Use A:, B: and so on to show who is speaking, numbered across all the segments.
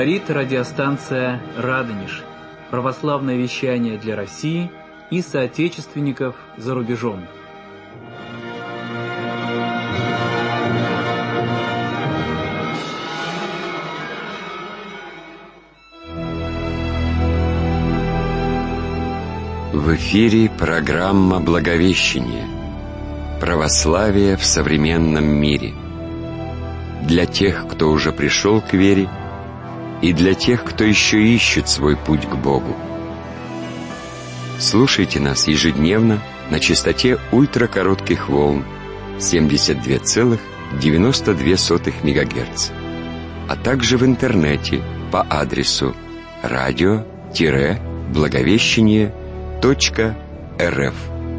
A: Говорит радиостанция «Радонеж». Православное вещание для России и соотечественников за рубежом.
B: В эфире программа «Благовещение. Православие в современном мире». Для тех, кто уже пришел к вере, и для тех, кто еще ищет свой путь к Богу. Слушайте нас ежедневно на частоте ультракоротких волн 72,92 МГц, а также в интернете по адресу radio-благовещение.рф.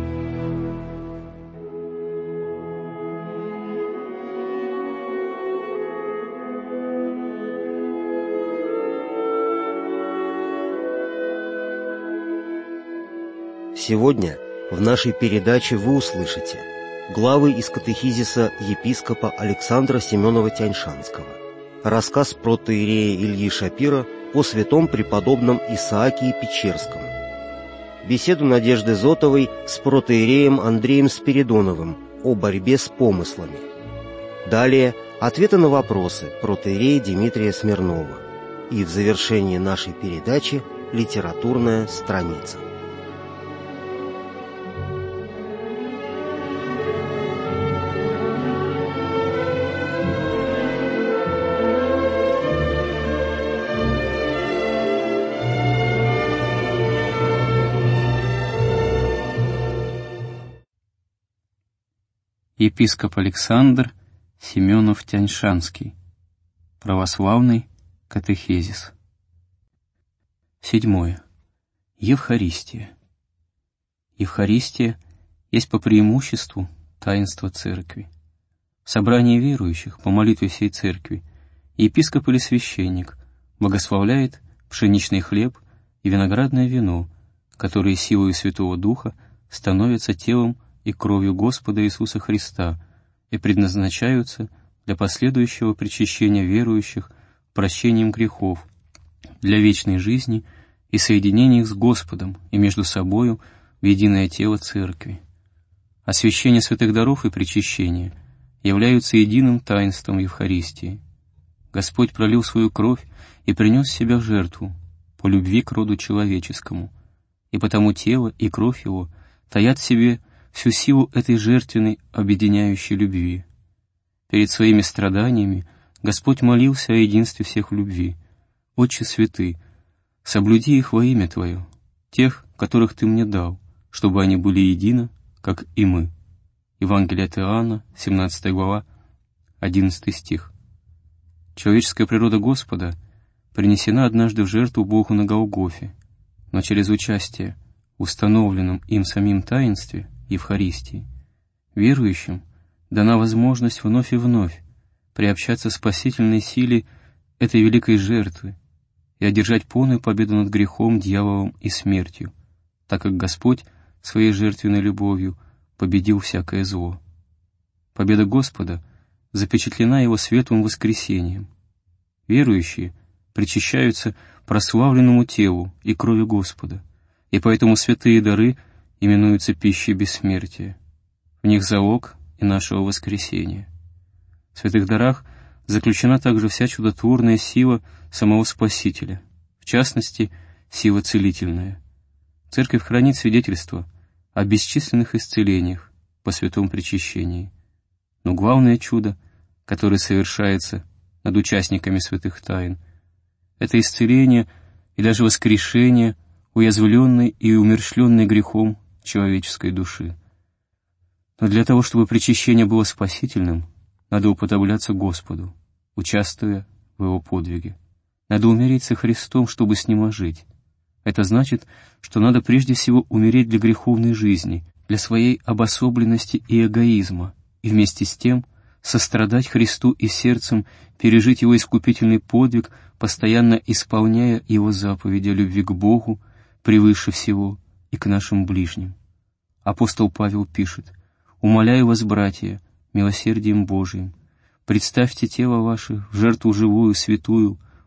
C: Сегодня в нашей передаче вы услышите главы из катехизиса епископа Александра Семенова-Тяньшанского, рассказ протоиерея Ильи Шапира о святом преподобном Исаакии Печерском, беседу Надежды Зотовой с протоиереем Андреем Спиридоновым о борьбе с помыслами. Далее ответы на вопросы протоиерея Дмитрия Смирнова. И в завершении нашей передачи литературная страница.
D: Епископ Александр Семенов-Тяньшанский. Православный катехизис. 7. Евхаристия. Евхаристия есть по преимуществу таинство Церкви. В собрании верующих по молитве всей Церкви епископ или священник благословляет пшеничный хлеб и виноградное вино, которые силою Святого Духа становятся телом и кровью Господа Иисуса Христа и предназначаются для последующего причащения верующих прощением грехов, для вечной жизни и соединения их с Господом и между собою в единое тело Церкви. Освящение святых даров и причащение являются единым таинством Евхаристии. Господь пролил свою кровь и принес себя в жертву по любви к роду человеческому, и потому тело и кровь Его таят в себе всю силу этой жертвенной объединяющей любви. Перед своими страданиями Господь молился о единстве всех в любви. «Отче святый, соблюди их во имя Твое, тех, которых Ты мне дал, чтобы они были едины, как и мы». Евангелие от Иоанна, 17 глава, 11 стих. Человеческая природа Господа принесена однажды в жертву Богу на Голгофе, но через участие в установленном им самим таинстве Евхаристии верующим дана возможность вновь и вновь приобщаться к спасительной силе этой великой жертвы и одержать полную победу над грехом, дьяволом и смертью, так как Господь своей жертвенной любовью победил всякое зло. Победа Господа запечатлена Его светлым воскресением. Верующие причащаются прославленному телу и крови Господа, и поэтому святые дары именуются пищей бессмертия. В них залог и нашего воскресения. В святых дарах заключена также вся чудотворная сила самого Спасителя, в частности, сила целительная. Церковь хранит свидетельство о бесчисленных исцелениях по святом причащении. Но главное чудо, которое совершается над участниками святых тайн, это исцеление и даже воскрешение уязвленной и умерщвленной грехом человеческой души. Но для того, чтобы причащение было спасительным, надо уподобляться Господу, участвуя в Его подвиге. Надо умереть со Христом, чтобы с Ним ожить. Это значит, что надо прежде всего умереть для греховной жизни, для своей обособленности и эгоизма, и вместе с тем сострадать Христу и сердцем пережить Его искупительный подвиг, постоянно исполняя Его заповеди о любви к Богу превыше всего и к нашим ближним. Апостол Павел пишет: «Умоляю вас, братья, милосердием Божиим, представьте тело ваше в жертву живую, святую,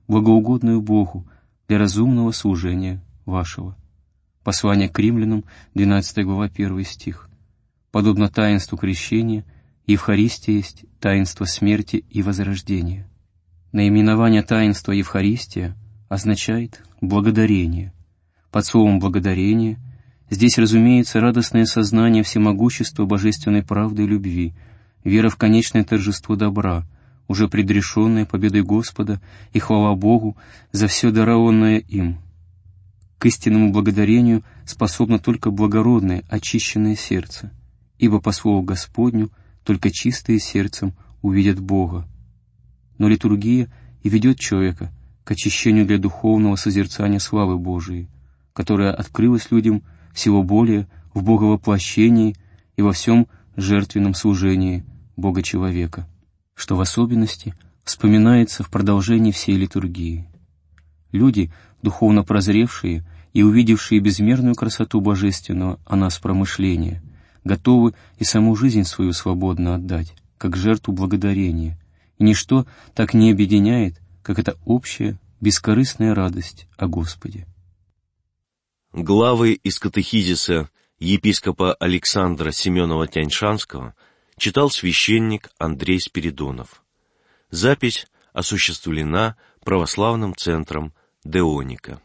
D: благоугодную Богу для разумного служения вашего». Послание к римлянам, 12 глава, 1 стих. Подобно таинству крещения, Евхаристия есть таинство смерти и возрождения. Наименование таинства Евхаристия означает «благодарение». Под словом «благодарение» здесь разумеется радостное сознание всемогущества божественной правды и любви, вера в конечное торжество добра, уже предрешенное победой Господа, и хвала Богу за все дарованное им. К истинному благодарению способно только благородное, очищенное сердце, ибо по слову Господню только чистые сердцем увидят Бога. Но литургия и ведет человека к очищению для духовного созерцания славы Божией, которая открылась людям всего более в Боговоплощении и во всем жертвенном служении Бога-человека, что в особенности вспоминается в продолжении всей литургии. Люди, духовно прозревшие и увидевшие безмерную красоту божественного о нас промышления, готовы и саму жизнь свою свободно отдать, как жертву благодарения, и ничто так не объединяет, как эта общая, бескорыстная радость о Господе.
C: Главы из катехизиса епископа Александра Семенова-Тяньшанского читал священник Андрей Спиридонов. Запись осуществлена православным центром Деоника.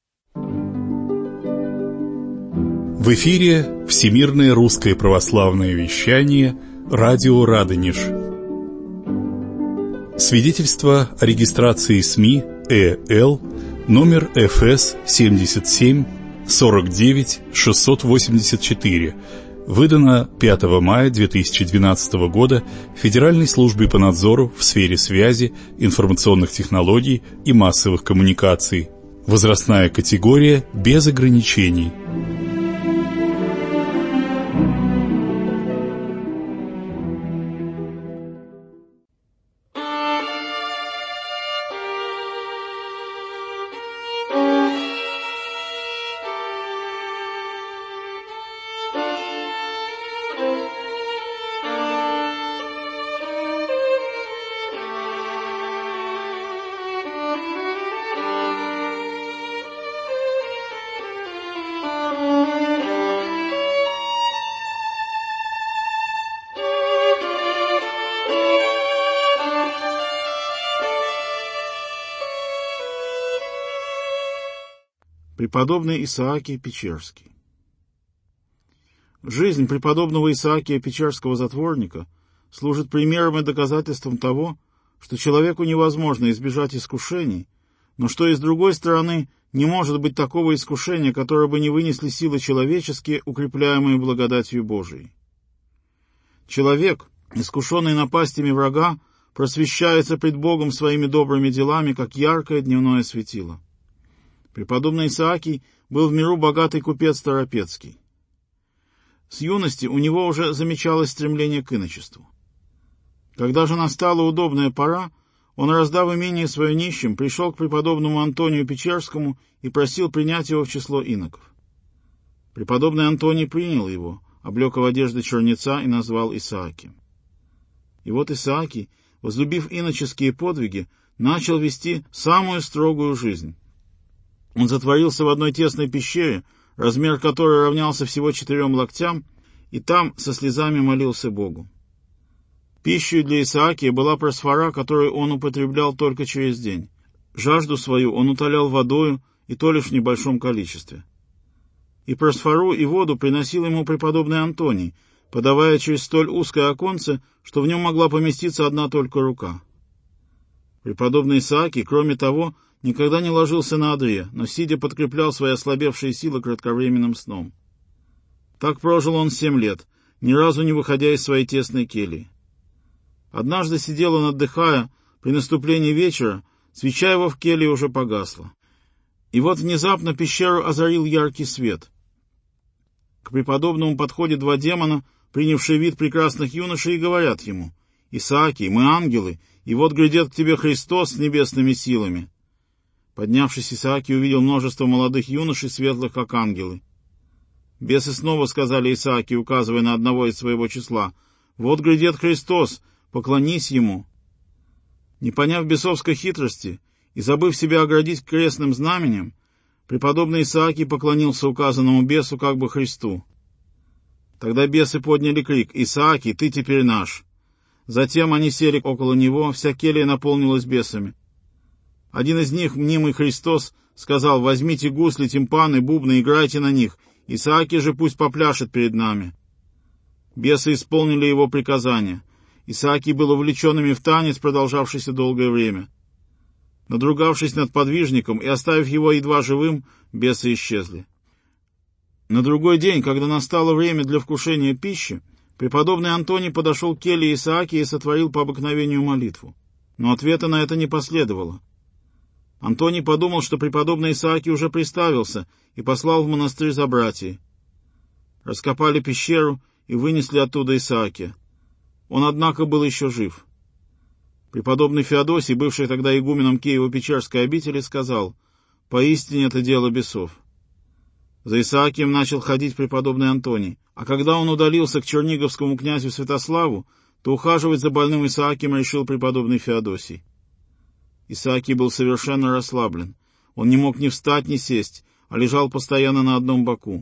E: В эфире Всемирное русское православное вещание «Радио Радонеж». Свидетельство о регистрации СМИ ЭЛ номер ФС 77 49 684, выдано 5 мая 2012 года Федеральной службой по надзору в сфере связи, информационных технологий и массовых коммуникаций. Возрастная категория без ограничений.
F: Преподобный Исаакий Печерский. Жизнь преподобного Исаакия Печерского затворника служит примером и доказательством того, что человеку невозможно избежать искушений, но что и с другой стороны не может быть такого искушения, которое бы не вынесли силы человеческие, укрепляемые благодатью Божией. Человек, искушенный напастями врага, просвещается пред Богом своими добрыми делами, как яркое дневное светило. Преподобный Исаакий был в миру богатый купец Торопецкий. С юности у него уже замечалось стремление к иночеству. Когда же настала удобная пора, он, раздав имение свое нищим, пришел к преподобному Антонию Печерскому и просил принять его в число иноков. Преподобный Антоний принял его, облек в одежды чернеца и назвал Исаакием. И вот Исаакий, возлюбив иноческие подвиги, начал вести самую строгую жизнь. Он затворился в одной тесной пещере, размер которой равнялся всего 4 локтям, и там со слезами молился Богу. Пищей для Исаакия была просфора, которую он употреблял только через день. Жажду свою он утолял водою, и то лишь в небольшом количестве. И просфору, и воду приносил ему преподобный Антоний, подавая через столь узкое оконце, что в нем могла поместиться одна только рука. Преподобный Исаакий, кроме того, никогда не ложился на одре, но, сидя, подкреплял свои ослабевшие силы кратковременным сном. Так прожил он 7 лет, ни разу не выходя из своей тесной кельи. Однажды сидел он, отдыхая, при наступлении вечера, свеча его в келье уже погасла. И вот внезапно пещеру озарил яркий свет. К преподобному подходят 2 демона, принявшие вид прекрасных юношей, и говорят ему: «Исаакий, мы ангелы, и вот грядет к тебе Христос с небесными силами». Поднявшись, Исаакий увидел множество молодых юношей, светлых, как ангелы. Бесы снова сказали Исаакию, указывая на одного из своего числа: «Вот грядет Христос, поклонись Ему». Не поняв бесовской хитрости, И, забыв себя оградить крестным знаменем, преподобный Исаакий поклонился указанному бесу, как бы Христу. Тогда бесы подняли крик: «Исаакий, ты теперь наш!» Затем они сели около него, вся келья наполнилась бесами. Один из них, мнимый Христос, сказал: «Возьмите гусли, тимпаны, бубны, играйте на них, Исаакий же пусть попляшет перед нами». Бесы исполнили его приказание. Исаакий был увлечен ими в танец, продолжавшийся долгое время. Надругавшись над подвижником и оставив его едва живым, бесы исчезли. На другой день, когда настало время для вкушения пищи, преподобный Антоний подошел к келье Исаакия и сотворил по обыкновению молитву. Но ответа на это не последовало. Антоний подумал, что преподобный Исаакий уже приставился, и послал в монастырь за братьей. Раскопали пещеру и вынесли оттуда Исаакия. Он, однако, был еще жив. Преподобный Феодосий, бывший тогда игуменом Киево-Печерской обители, сказал: «Поистине это дело бесов». За Исаакием начал ходить преподобный Антоний, а когда он удалился к черниговскому князю Святославу, то ухаживать за больным Исаакием решил преподобный Феодосий. Исаакий был совершенно расслаблен. Он не мог ни встать, ни сесть, а лежал постоянно на одном боку.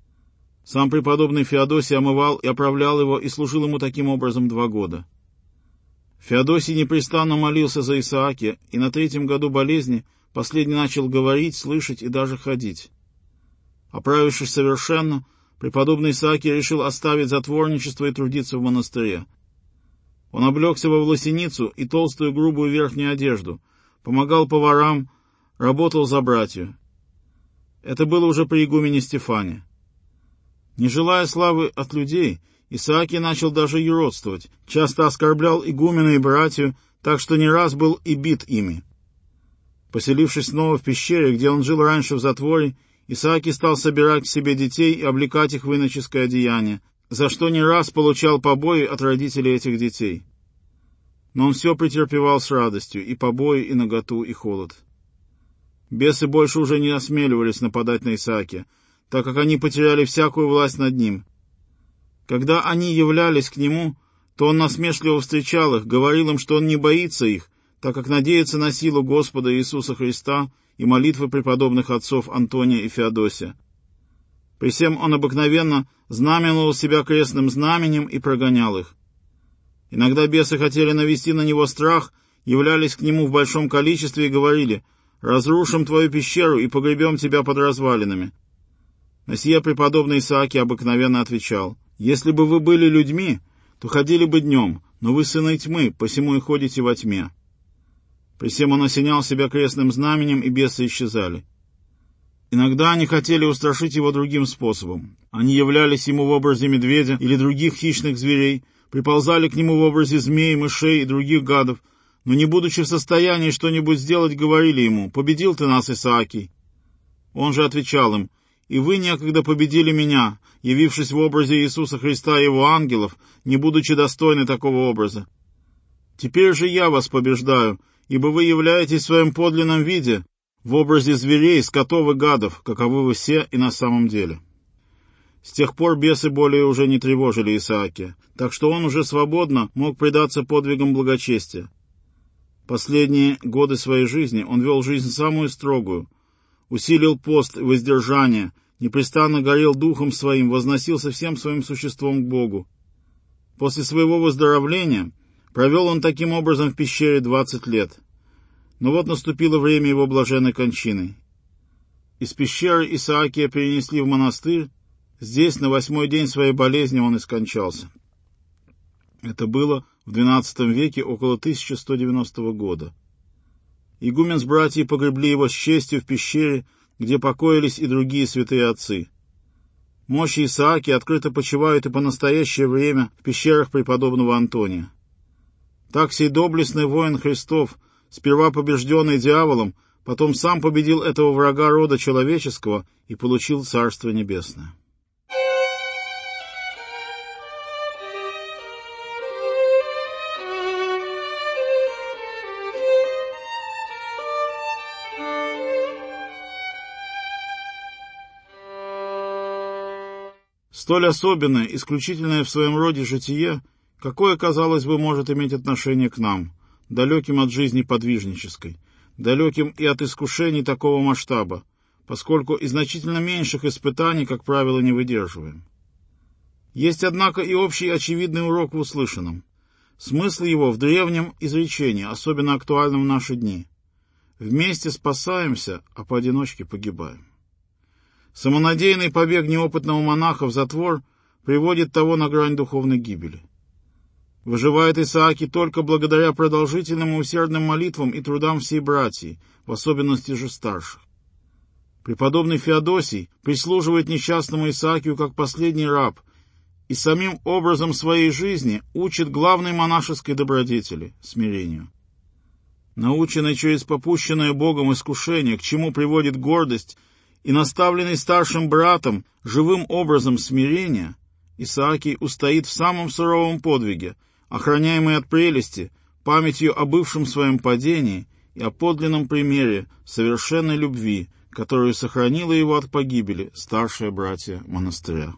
F: Сам преподобный Феодосий омывал и оправлял его и служил ему таким образом 2 года. Феодосий непрестанно молился за Исаакия, и на 3-м году болезни последний начал говорить, слышать и даже ходить. Оправившись совершенно, преподобный Исаакий решил оставить затворничество и трудиться в монастыре. Он облегся во власеницу и толстую грубую верхнюю одежду, помогал поварам, работал за братью. Это было уже при игумене Стефане. Не желая славы от людей, Исаакий начал даже юродствовать, часто оскорблял игумена и братью, так что не раз был и бит ими. Поселившись снова в пещере, где он жил раньше в затворе, Исаакий стал собирать к себе детей и облекать их в иноческое одеяние, за что не раз получал побои от родителей этих детей. Но он все претерпевал с радостью, и побои, и наготу, и холод. Бесы больше уже не осмеливались нападать на Исаакия, так как они потеряли всякую власть над ним. Когда они являлись к нему, то он насмешливо встречал их, говорил им, что он не боится их, так как надеется на силу Господа Иисуса Христа и молитвы преподобных отцов Антония и Феодосия. При всем он обыкновенно знаменовал себя крестным знаменем и прогонял их. Иногда бесы хотели навести на него страх, являлись к нему в большом количестве и говорили: «Разрушим твою пещеру и погребем тебя под развалинами». На сие преподобный Исаакий обыкновенно отвечал: «Если бы вы были людьми, то ходили бы днем, но вы сыны тьмы, посему и ходите во тьме». При всем он осенял себя крестным знаменем, и бесы исчезали. Иногда они хотели устрашить его другим способом. Они являлись ему в образе медведя или других хищных зверей, приползали к нему в образе змей, мышей и других гадов, но, не будучи в состоянии что-нибудь сделать, говорили ему: «Победил ты нас, Исаакий». Он же отвечал им: «И вы некогда победили меня, явившись в образе Иисуса Христа и его ангелов, не будучи достойны такого образа. Теперь же я вас побеждаю, ибо вы являетесь в своем подлинном виде, в образе зверей, скотов и гадов, каковы вы все и на самом деле». С тех пор бесы более уже не тревожили Исаакия, так что он уже свободно мог предаться подвигам благочестия. Последние годы своей жизни он вел жизнь самую строгую, усилил пост и воздержание, непрестанно горел духом своим, возносился всем своим существом к Богу. После своего выздоровления провел он таким образом в пещере 20 лет. Но вот наступило время его блаженной кончины. Из пещеры Исаакия перенесли в монастырь. Здесь на 8-й день своей болезни он и скончался. Это было в XII веке, около 1190 года. Игумен с братьей погребли его с честью в пещере, где покоились и другие святые отцы. Мощи Исаакия открыто почивают и по настоящее время в пещерах преподобного Антония. Так сей доблестный воин Христов, сперва побежденный дьяволом, потом сам победил этого врага рода человеческого и получил Царство Небесное. Столь особенное, исключительное в своем роде житие, какое, казалось бы, может иметь отношение к нам, далеким от жизни подвижнической, далеким и от искушений такого масштаба, поскольку и значительно меньших испытаний, как правило, не выдерживаем. Есть, однако, и общий очевидный урок в услышанном. Смысл его в древнем изречении, особенно актуальном в наши дни. Вместе спасаемся, а поодиночке погибаем. Самонадеянный побег неопытного монаха в затвор приводит того на грань духовной гибели. Выживает Исааки только благодаря продолжительным и усердным молитвам и трудам всей братьи, в особенности же старших. Преподобный Феодосий прислуживает несчастному Исаакию как последний раб и самим образом своей жизни учит главной монашеской добродетели — смирению. Наученный через попущенное Богом искушение, к чему приводит гордость, и наставленный старшим братом живым образом смирения, Исаакий устоит в самом суровом подвиге, охраняемый от прелести, памятью о бывшем своем падении и о подлинном примере совершенной любви, которую сохранила его от погибели старшие братья монастыря.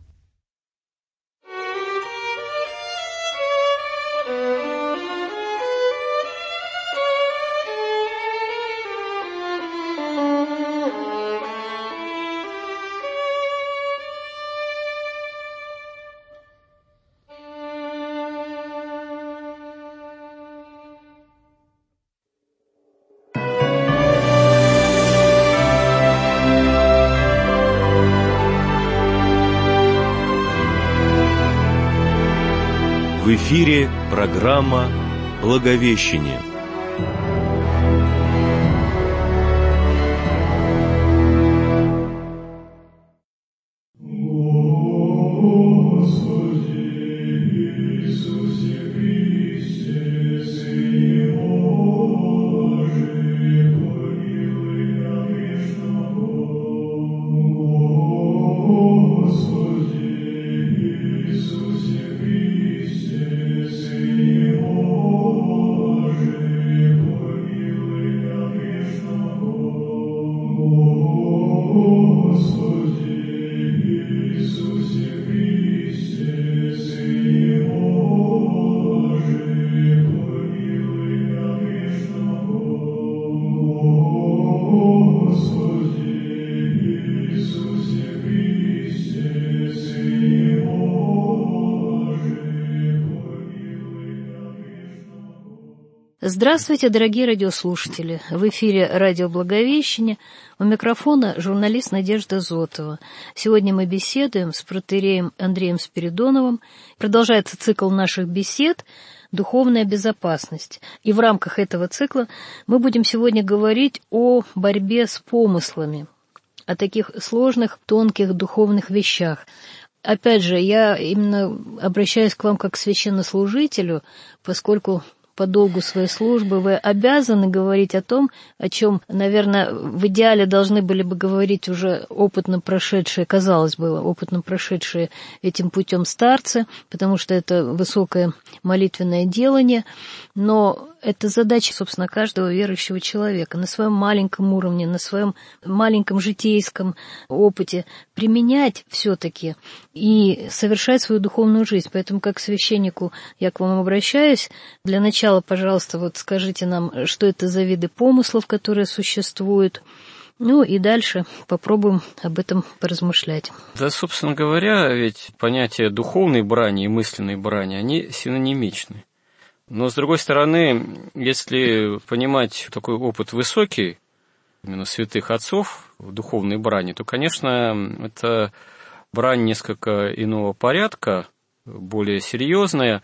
G: В эфире программа «Благовещение».
H: Здравствуйте, дорогие радиослушатели! В эфире радио «Благовещение». У микрофона журналист Надежда Зотова. Сегодня мы беседуем с протоиереем Андреем Спиридоновым. Продолжается цикл наших бесед «Духовная безопасность». И в рамках этого цикла мы будем сегодня говорить о борьбе с помыслами, о таких сложных, тонких духовных вещах. Опять же, я именно обращаюсь к вам как к священнослужителю, поскольку по долгу своей службы вы обязаны говорить о том, о чем, наверное, в идеале должны были бы говорить уже опытно прошедшие, казалось бы, опытно прошедшие этим путем старцы, потому что это высокое молитвенное делание, но это задача, собственно, каждого верующего человека на своем маленьком уровне, на своем маленьком житейском опыте применять все-таки и совершать свою духовную жизнь. Поэтому, как священнику, я к вам обращаюсь. Для начала, пожалуйста, вот скажите нам, что это за виды помыслов, которые существуют. Ну и дальше попробуем об этом поразмышлять.
D: Да, собственно говоря, ведь понятия духовной брани и мысленной брани, они синонимичны. Но, с другой стороны, если понимать такой опыт высокий, именно святых отцов в духовной брани, то, конечно, это брань несколько иного порядка, более серьезная,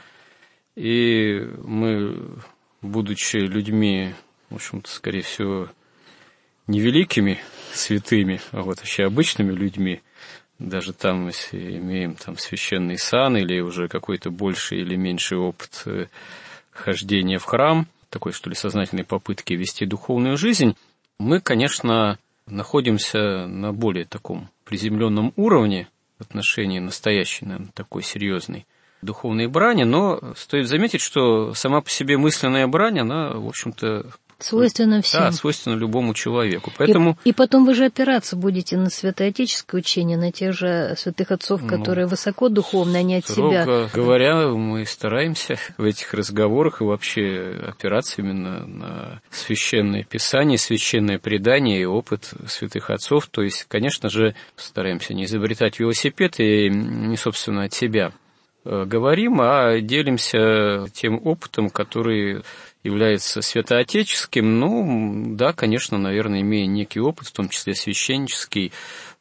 D: и мы, будучи людьми, в общем-то, скорее всего, не великими святыми, а вот вообще обычными людьми, даже там, если имеем там священный сан или уже какой-то больший или меньший опыт хождения в храм, такой, что ли, сознательной попытки вести духовную жизнь, мы, конечно, находимся на более таком приземленном уровне в отношении настоящей, наверное, такой серьезной духовной брани, но стоит заметить, что сама по себе мысленная брань, она, в общем-то,
H: Свойственно всем.
D: Да, свойственно любому человеку. Поэтому...
H: И потом вы же опираться будете на святоотеческое учение, на тех же святых отцов, которые высоко духовны, а не от себя.
D: Строго говоря, мы стараемся в этих разговорах и вообще опираться именно на священное писание, священное предание и опыт святых отцов. То есть, конечно же, стараемся не изобретать велосипед и не, собственно, от себя говорим, а делимся тем опытом, который является святоотеческим. Ну, да, конечно, наверное, имея некий опыт, в том числе священнический,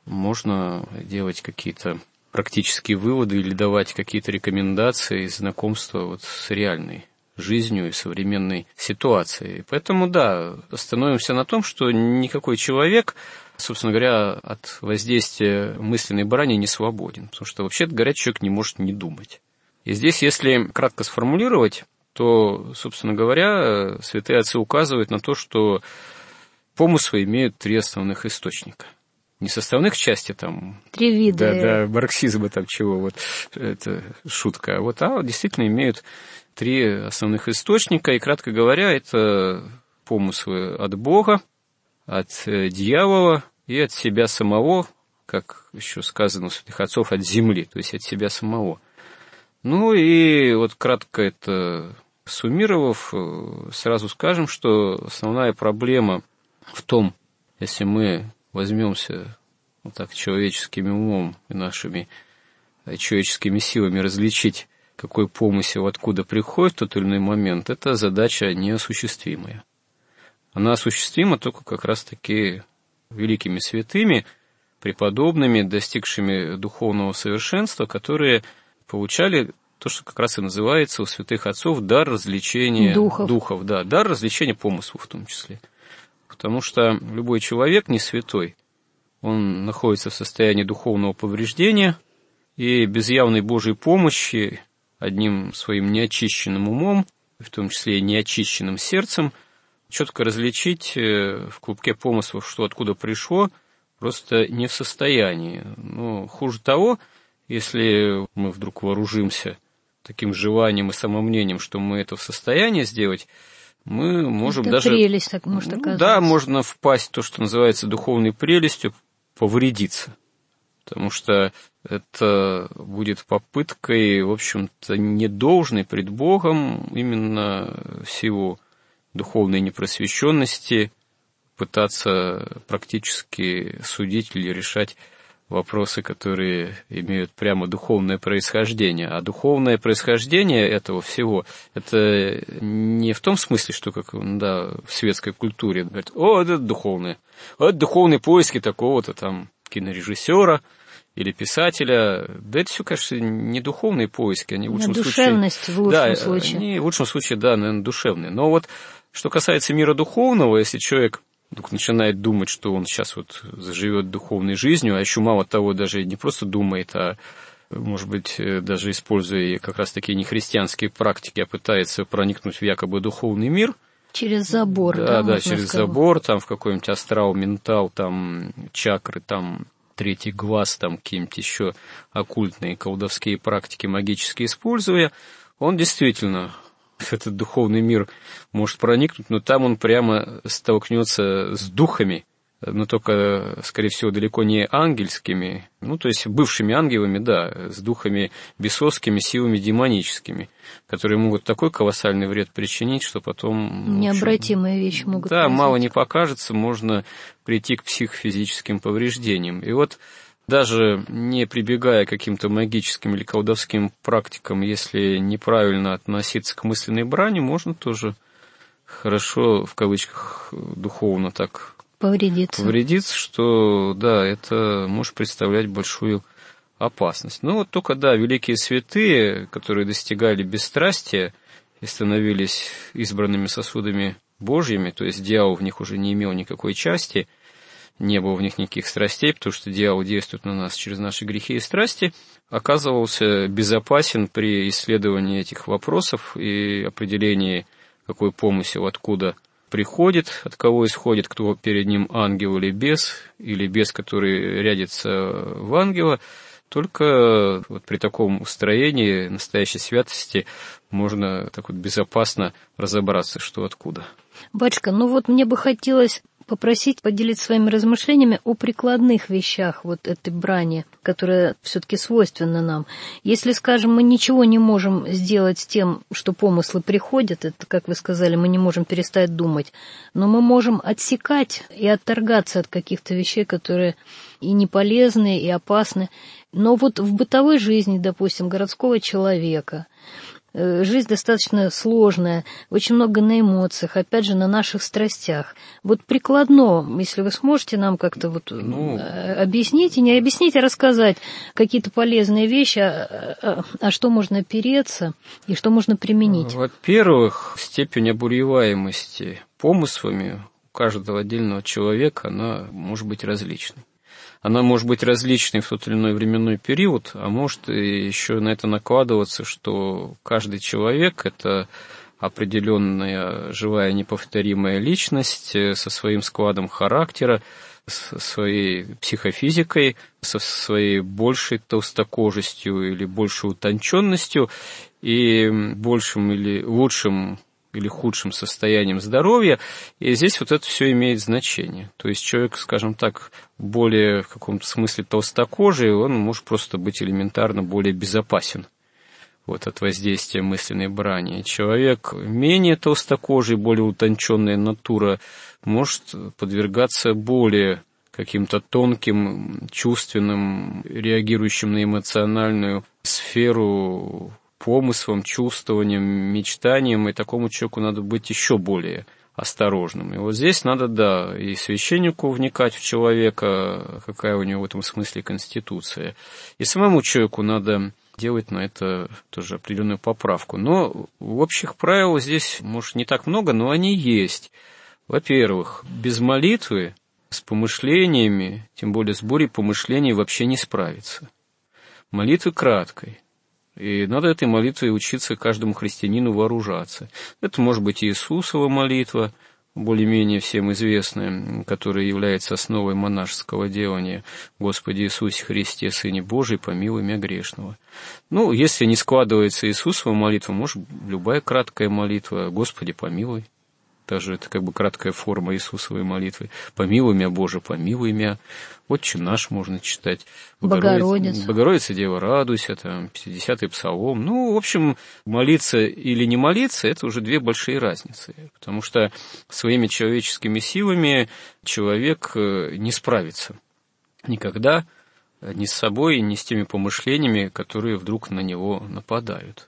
D: можно делать какие-то практические выводы или давать какие-то рекомендации, знакомства вот с реальной жизнью и современной ситуацией. Поэтому, да, остановимся на том, что никакой человек, собственно говоря, от воздействия мысленной брани не свободен, потому что, вообще-то говоря, человек не может не думать. И здесь, если кратко сформулировать, то, собственно говоря, святые отцы указывают на то, что помыслы имеют три основных источника. Не составных части там...
H: Три вида.
D: Да, марксизма там чего, вот это шутка. А действительно имеют три основных источника. И, кратко говоря, это помыслы от Бога, от дьявола и от себя самого, как еще сказано у святых отцов, от земли, то есть от себя самого. Ну и вот кратко это суммировав, сразу скажем, что основная проблема в том, если мы возьмемся вот так человеческим умом и нашими человеческими силами различить, какой помысел откуда приходит в тот или иной момент, это задача неосуществимая. Она осуществима только как раз-таки великими святыми, преподобными, достигшими духовного совершенства, которые получали то, что как раз и называется у святых отцов дар развлечения духов, да, дар развлечения помыслов в том числе. Потому что любой человек не святой, он находится в состоянии духовного повреждения, и без явной Божьей помощи, одним своим неочищенным умом, в том числе и неочищенным сердцем, четко различить в клубке помыслов, что откуда пришло, просто не в состоянии. Но хуже того, если мы вдруг вооружимся таким желанием и самомнением, что мы это в состоянии сделать, мы можем
H: это
D: даже...
H: прелесть, так может оказаться.
D: Да, можно впасть в то, что называется духовной прелестью, повредиться. Потому что это будет попыткой, в общем-то, недолжной пред Богом именно в силу духовной непросвещенности пытаться практически судить или решать вопросы, которые имеют прямо духовное происхождение. А духовное происхождение этого всего, это не в том смысле, что как в светской культуре говорят, это духовное. Это духовные поиски такого-то там кинорежиссера или писателя. Да это все, конечно, не духовные поиски, они в лучшем случае...
H: Душевность в лучшем случае.
D: Они в лучшем случае, да, наверное, душевные. Но вот что касается мира духовного, если человек вдруг начинает думать, что он сейчас вот заживет духовной жизнью, а еще мало того, даже не просто думает, а, может быть, даже используя как раз такие нехристианские практики, а пытается проникнуть в якобы духовный мир.
H: Через забор,
D: да, через забор, там в какой-нибудь астрал, ментал, там чакры, там третий глаз, там какие-нибудь еще оккультные колдовские практики магические используя, он действительно в этот духовный мир может проникнуть, но там он прямо столкнется с духами, но только, скорее всего, далеко не ангельскими, то есть бывшими ангелами, да, с духами бесовскими, силами демоническими, которые могут такой колоссальный вред причинить, что потом...
H: Необратимые вещи могут
D: произойти.
H: Да,
D: мало не покажется, можно прийти к психофизическим повреждениям. И вот даже не прибегая к каким-то магическим или колдовским практикам, если неправильно относиться к мысленной брани, можно тоже хорошо, в кавычках, духовно так повредиться, что, да, это может представлять большую опасность. Но вот только, да, великие святые, которые достигали бесстрастия и становились избранными сосудами Божьими, то есть дьявол в них уже не имел никакой части, не было в них никаких страстей, потому что дьявол действует на нас через наши грехи и страсти, оказывался безопасен при исследовании этих вопросов и определении, какой помысел откуда приходит, от кого исходит, кто перед ним ангел или бес, который рядится в ангела. Только вот при таком устроении настоящей святости можно так вот безопасно разобраться, что откуда.
H: Батюшка, ну вот мне бы хотелось попросить поделиться своими размышлениями о прикладных вещах вот этой брани, которая все-таки свойственна нам. Если, скажем, мы ничего не можем сделать с тем, что помыслы приходят, это, как вы сказали, мы не можем перестать думать, но мы можем отсекать и отторгаться от каких-то вещей, которые и не полезны, и опасны. Но вот в бытовой жизни, допустим, городского человека, жизнь достаточно сложная, очень много на эмоциях, опять же, на наших страстях. Вот прикладно, если вы сможете нам как-то вот объяснить, и не объяснить, а рассказать какие-то полезные вещи, а что можно опереться и что можно применить.
D: Во-первых, степень обуреваемости помыслами у каждого отдельного человека, она может быть различной. Она может быть различной в тот или иной временной период, а может еще на это накладываться, что каждый человек – это определенная живая неповторимая личность со своим складом характера, со своей психофизикой, со своей большей толстокожестью или большей утонченностью и большим или лучшим или худшим состоянием здоровья, и здесь вот это все имеет значение. То есть человек, скажем так, более в каком-то смысле толстокожий, он может просто быть элементарно более безопасен вот, от воздействия мысленной брани. Человек менее толстокожий, более утонченная натура может подвергаться более каким-то тонким, чувственным, реагирующим на эмоциональную сферу помыслам, чувствованием, мечтанием, и такому человеку надо быть еще более осторожным. И вот здесь надо, да, и священнику вникать в человека, какая у него в этом смысле конституция, и самому человеку надо делать на это тоже определенную поправку. Но в общих правилах здесь, может, не так много, но они есть. Во-первых, без молитвы с помышлениями, тем более с бурей помышлений, вообще не справиться. Молитвы краткой. И надо этой молитвой учиться каждому христианину вооружаться. Это может быть Иисусова молитва, более-менее всем известная, которая является основой монашеского делания. «Господи Иисусе Христе, Сыне Божий, помилуй меня грешного». Ну, если не складывается Иисусова молитва, может, любая краткая молитва «Господи, помилуй». Даже это как бы краткая форма Иисусовой молитвы. «Помилуй меня, Боже, помилуй меня». «Отче наш» можно читать. «Богородица, Дева, радуйся», там, 50-й псалом. Ну, в общем, молиться или не молиться – это уже две большие разницы. Потому что своими человеческими силами человек не справится никогда ни с собой, ни с теми помышлениями, которые вдруг на него нападают.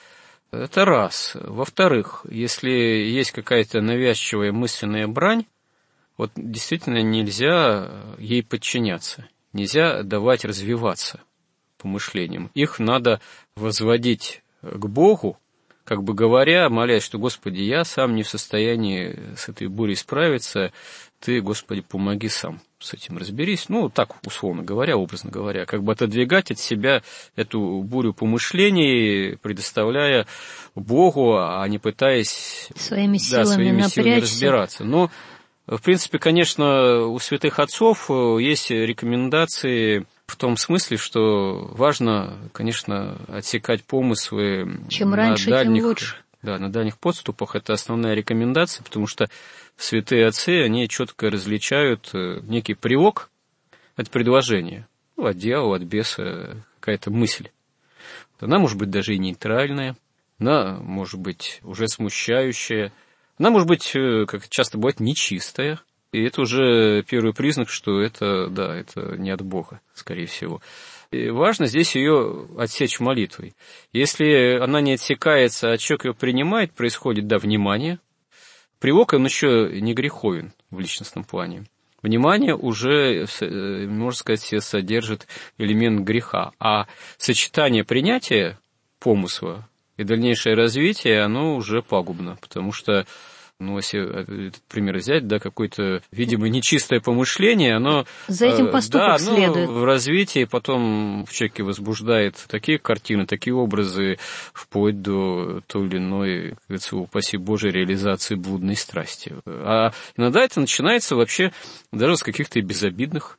D: Это раз. Во-вторых, если есть какая-то навязчивая мысленная брань, вот действительно нельзя ей подчиняться, нельзя давать развиваться помышлениям. Их надо возводить к Богу, как бы говоря, молясь, что, Господи, я сам не в состоянии с этой бурей справиться, Ты, Господи, помоги сам с этим разберись. Ну, так, условно говоря, образно говоря, как бы отодвигать от себя эту бурю помышлений, предоставляя Богу, а не пытаясь своими силами разбираться. Но, в принципе, конечно, у святых отцов есть рекомендации в том смысле, что важно, конечно, отсекать помыслы тем лучше. Да, на дальних подступах. Это основная рекомендация, потому что святые отцы, они четко различают некий привок, это предложение, от дьявола, от беса, какая-то мысль. Она может быть даже и нейтральная, она может быть уже смущающая, она может быть, как часто бывает, нечистая. И это уже первый признак, что это, да, это не от Бога, скорее всего. И важно здесь ее отсечь молитвой. Если она не отсекается, а человек ее принимает, происходит, да, внимание. Привок, он еще не греховен в личностном плане. Внимание уже, можно сказать, содержит элемент греха. А сочетание принятия помысла и дальнейшее развитие, оно уже пагубно, потому что, ну, если этот пример взять, да, какое-то, видимо, нечистое помышление, оно...
H: За этим поступок следует.
D: В развитии потом в человеке возбуждает такие картины, такие образы, вплоть до той или иной, как говорится, упаси Боже, реализации блудной страсти. А иногда это начинается вообще даже с каких-то безобидных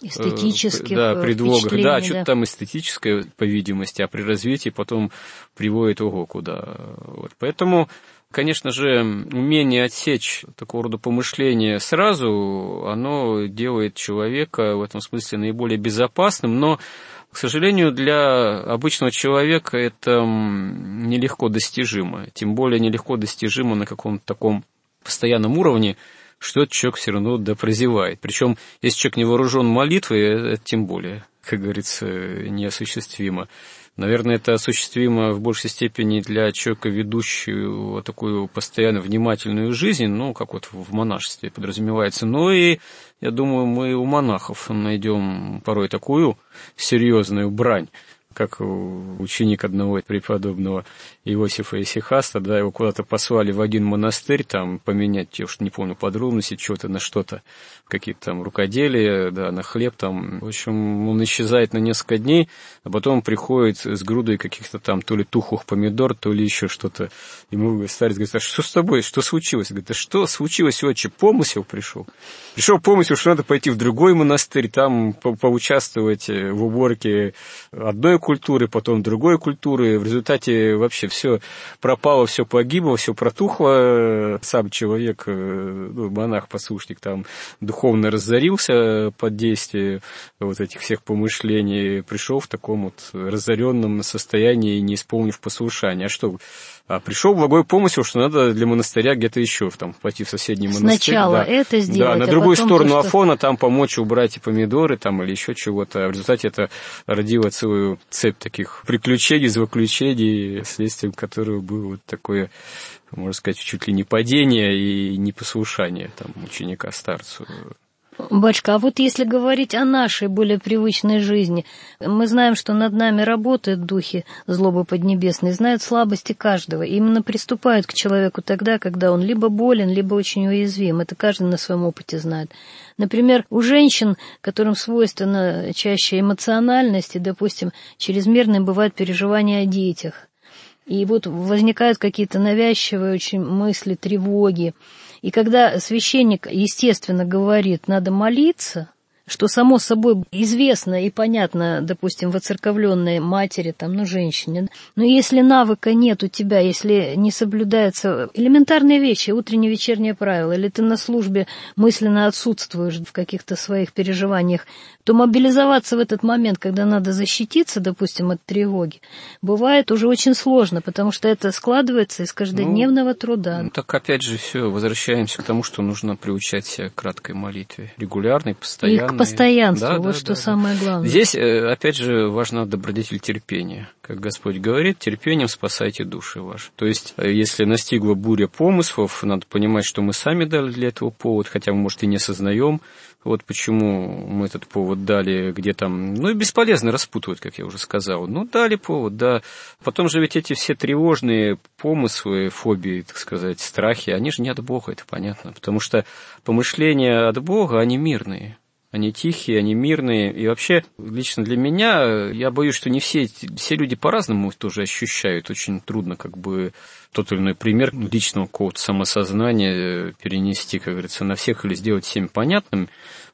H: эстетических
D: предлогах. Да, что-то
H: да.
D: там эстетическое, по видимости, а при развитии потом приводит куда. Вот. Поэтому, конечно же, умение отсечь такого рода помышления сразу, оно делает человека в этом смысле наиболее безопасным, но, к сожалению, для обычного человека это нелегко достижимо, тем более нелегко достижимо на каком-то таком постоянном уровне, что этот человек все равно прозевает. Причем, если человек не вооружен молитвой, это тем более, как говорится, неосуществимо. Наверное, это осуществимо в большей степени для человека, ведущего такую постоянно внимательную жизнь, ну, как вот в монашестве подразумевается. Но и, я думаю, мы у монахов найдем порой такую серьезную брань, как ученик одного преподобного Иосифа Исихаста, да, его куда-то послали в один монастырь, там, поменять, я уж не помню подробности, что-то на что-то, какие-то там рукоделия, да, на хлеб там. В общем, он исчезает на несколько дней, а потом приходит с грудой каких-то там то ли тухлых помидор, то ли еще что-то. Ему старец говорит: а что с тобой, что случилось? Говорит: а что случилось, отче? Помысел пришел. Пришел помысел, что надо пойти в другой монастырь, там поучаствовать в уборке одной культуры, потом другой культуры. В результате вообще все пропало, все погибло, все протухло. Сам человек, монах, послушник, там духовно разорился под действием вот этих всех помышлений, пришел в таком вот разоренном состоянии, не исполнив послушания. А что? А пришел благой помысел, что надо для монастыря где-то еще там пойти в соседний монастырь.
H: Сначала
D: да,
H: это сделать,
D: да, на другую сторону Афона там помочь убрать и помидоры там, или еще чего-то. В результате это родило целую цепь таких приключений, злоключений, следствием которого было вот такое, можно сказать, чуть ли не падение и непослушание там ученика старцу.
H: Батюшка, а вот если говорить о нашей более привычной жизни, мы знаем, что над нами работают духи злобы поднебесной, знают слабости каждого, и именно приступают к человеку тогда, когда он либо болен, либо очень уязвим. Это каждый на своем опыте знает. Например, у женщин, которым свойственна чаще эмоциональность, и, допустим, чрезмерные бывают переживания о детях. И вот возникают какие-то навязчивые очень мысли, тревоги. И когда священник, естественно, говорит, надо молиться, что само собой известно и понятно, допустим, воцерковленной матери, там, женщине, но если навыка нет у тебя, если не соблюдаются элементарные вещи, утреннее, вечернее правило, или ты на службе мысленно отсутствуешь в каких-то своих переживаниях, то мобилизоваться в этот момент, когда надо защититься, допустим, от тревоги, бывает уже очень сложно, потому что это складывается из каждодневного труда.
D: Так опять же все, возвращаемся к тому, что нужно приучать себя к краткой молитве, регулярной, постоянной.
H: И к постоянству, что самое главное.
D: Здесь, опять же, важна добродетель терпения. Как Господь говорит, терпением спасайте души ваши. То есть, если настигла буря помыслов, надо понимать, что мы сами дали для этого повод, хотя мы, может, и не осознаем, вот почему мы этот повод дали, где там, и бесполезно распутывать, как я уже сказал. Дали повод, да. Потом же ведь эти все тревожные помыслы, фобии, так сказать, страхи, они же не от Бога, это понятно. Потому что помышления от Бога, они мирные. Они тихие, они мирные. И вообще, лично для меня, я боюсь, что не все люди по-разному тоже ощущают. Очень трудно тот или иной пример личного какого-то самосознания перенести, как говорится, на всех или сделать всем понятным.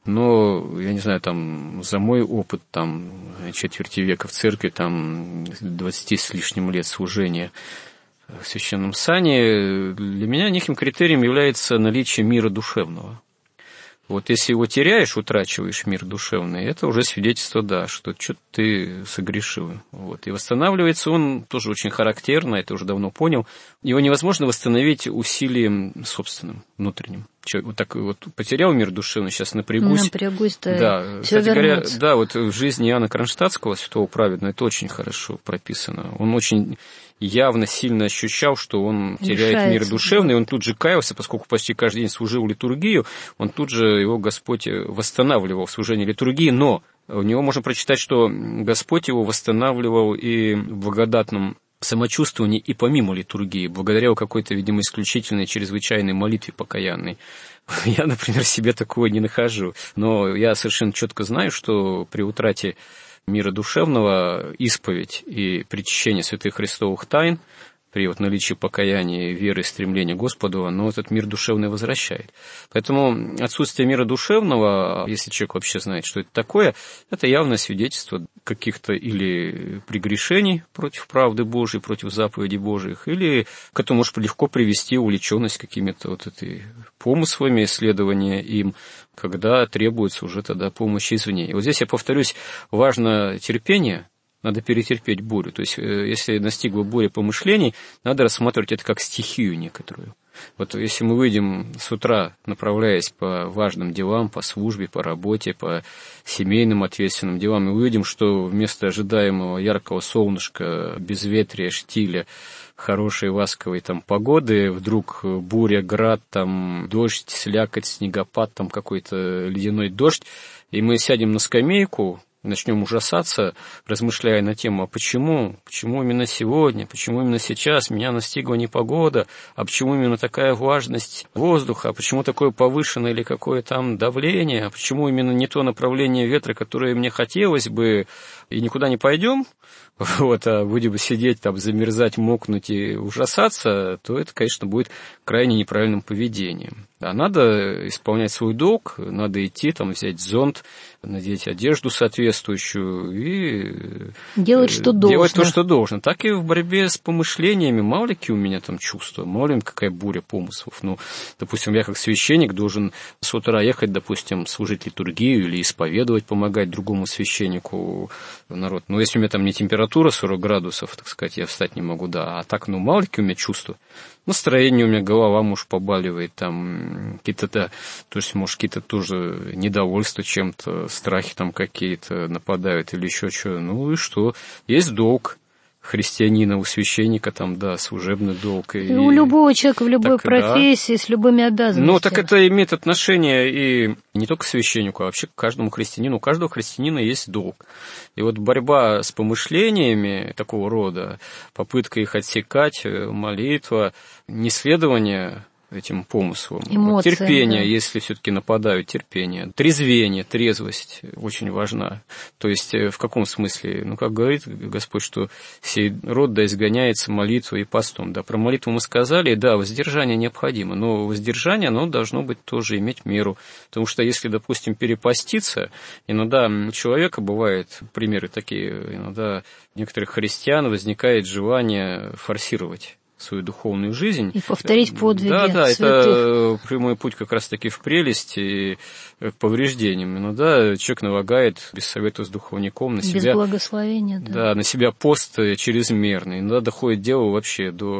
D: Но, я не знаю, за мой опыт, четверти века в церкви, 20 с лишним лет служения в священном сане, для меня неким критерием является наличие мира душевного. Вот если его теряешь, утрачиваешь мир душевный, это уже свидетельство, да, что что-то ты согрешил. И восстанавливается он тоже очень характерно, это уже давно понял. Его невозможно восстановить усилием собственным, внутренним. Человек потерял мир душевный, сейчас напрягусь. Да, кстати говоря, в жизни Иоанна Кронштадтского, святого праведного, это очень хорошо прописано. Он очень явно, сильно ощущал, что он теряет мир душевный, он тут же каялся, поскольку почти каждый день служил литургию, он тут же его Господь восстанавливал в служении литургии, но у него можно прочитать, что Господь его восстанавливал и в благодатном самочувствовании и помимо литургии, благодаря какой-то, видимо, исключительной, чрезвычайной молитве покаянной. Я, например, себе такого не нахожу, но я совершенно четко знаю, что при утрате мира душевного исповедь и причащение святых христовых тайн при вот наличии покаяния, веры и стремления к Господу, оно этот мир душевный возвращает. Поэтому отсутствие мира душевного, если человек вообще знает, что это такое, это явное свидетельство каких-то или прегрешений против правды Божией, против заповедей Божьих, или к этому может легко привести увлеченность какими-то вот этой помыслами, исследования им, когда требуется уже тогда помощь извне. И вот здесь, я повторюсь, важно терпение. Надо перетерпеть бурю. То есть, если настигла буря помышлений, надо рассматривать это как стихию некоторую. Вот если мы выйдем с утра, направляясь по важным делам, по службе, по работе, по семейным ответственным делам, и увидим, что вместо ожидаемого яркого солнышка, безветрия, штиля, хорошей ласковой там погоды, вдруг буря, град, там дождь, слякоть, снегопад, там какой-то ледяной дождь, и мы сядем на скамейку, начнем ужасаться, размышляя на тему, а почему именно сегодня, почему именно сейчас меня настигла непогода, а почему именно такая влажность воздуха, а почему такое повышенное или какое там давление, а почему именно не то направление ветра, которое мне хотелось бы, и никуда не пойдем, вот, а будем сидеть там, замерзать, мокнуть и ужасаться, то это, конечно, будет крайне неправильным поведением. А надо исполнять свой долг, надо идти, там, взять зонт, надеть одежду соответствующую и
H: делать, что должно.
D: Делать то, что должно. Так и в борьбе с помышлениями, мало ли какие у меня там чувства, мало ли какая буря помыслов. Ну, допустим, я как священник должен с утра ехать, допустим, служить литургию или исповедовать, помогать другому священнику народ. Но если у меня там не температура 40 градусов, так сказать, я встать не могу, да. А так, ну, мало ли какие у меня чувства. Настроение у меня, голова, может, побаливает, там, какие-то, да, то есть, может, какие-то тоже недовольства чем-то, страхи там какие-то нападают или еще что. Ну и что? Есть долг христианина, у священника там, да, служебный долг. И
H: у любого человека в любой
D: так,
H: профессии, да, с любыми обязанностями.
D: Ну, так это имеет отношение и не только к священнику, а вообще к каждому христианину. У каждого христианина есть долг. И вот борьба с помышлениями такого рода, попытка их отсекать, молитва, неследование этим помыслом.
H: Эмоции,
D: терпение,
H: да.
D: Если все-таки нападают, терпение. Трезвение, трезвость очень важна. То есть, в каком смысле? Ну, как говорит Господь, что сей род да изгоняется молитвой и постом. Да, про молитву мы сказали, да, воздержание необходимо, но воздержание, оно должно быть тоже иметь меру. Потому что, если, допустим, перепоститься, иногда у человека бывают примеры такие, иногда у некоторых христиан возникает желание форсировать свою духовную жизнь.
H: И повторить подвиги
D: Да,
H: святых.
D: Это прямой путь как раз-таки в прелесть и к повреждениям. Иногда человек налагает без совета с духовником на себя...
H: Без благословения, да.
D: Да, на себя пост чрезмерный. Иногда доходит дело вообще до...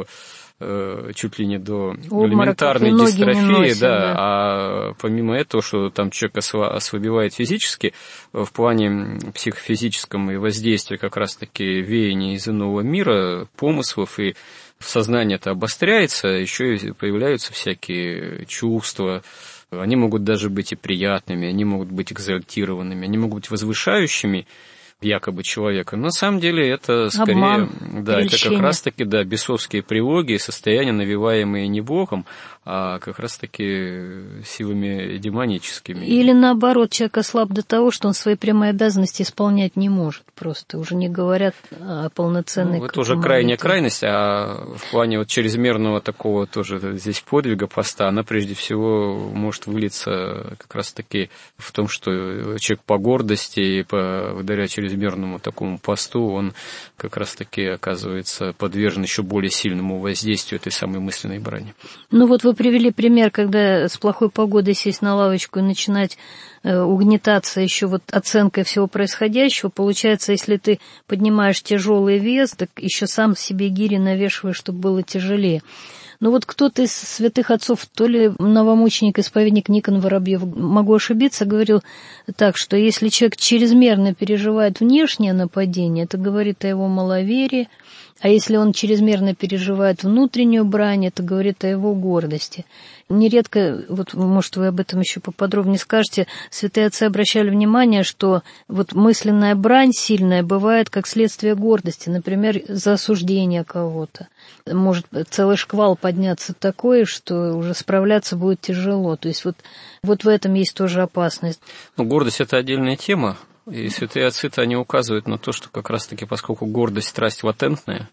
D: чуть ли не до элементарной дистрофии, да. А помимо этого, что там человек ослабевает физически, в плане психофизическом и воздействия как раз-таки веяния из иного мира, помыслов, и сознание это обостряется, еще и появляются всякие чувства. Они могут даже быть и приятными, они могут быть экзальтированными, они могут быть возвышающими якобы человека. Но на самом деле это скорее...
H: Обман,
D: да, это как раз-таки, да, бесовские тревоги, состояния, навеваемые не Богом, а как раз-таки силами демоническими.
H: Или наоборот, человек ослаб до того, что он свои прямые обязанности исполнять не может. Просто уже не говорят о полноценной...
D: Ну, это уже крайняя крайность, а в плане вот чрезмерного такого тоже здесь подвига поста, она прежде всего может вылиться как раз-таки в том, что человек по гордости и благодаря чрезмерному такому посту, он как раз-таки оказывается подвержен еще более сильному воздействию этой самой мысленной брани.
H: Ну вот вы привели пример, когда с плохой погодой сесть на лавочку и начинать угнетаться еще вот оценкой всего происходящего. Получается, если ты поднимаешь тяжелый вес, так еще сам себе гири навешиваешь, чтобы было тяжелее. Ну вот кто-то из святых отцов, то ли новомученик, исповедник Никон Воробьев, могу ошибиться, говорил так, что если человек чрезмерно переживает внешнее нападение, это говорит о его маловерии, а если он чрезмерно переживает внутреннюю брань, это говорит о его гордости. Нередко, вот, может, вы об этом еще поподробнее скажете, святые отцы обращали внимание, что вот мысленная брань сильная бывает как следствие гордости, например, за осуждение кого-то. Может целый шквал подняться такой, что уже справляться будет тяжело. То есть вот в этом есть тоже опасность.
D: Ну, гордость – это отдельная тема. И святые отцы-то они указывают на то, что как раз-таки, поскольку гордость – страсть латентная,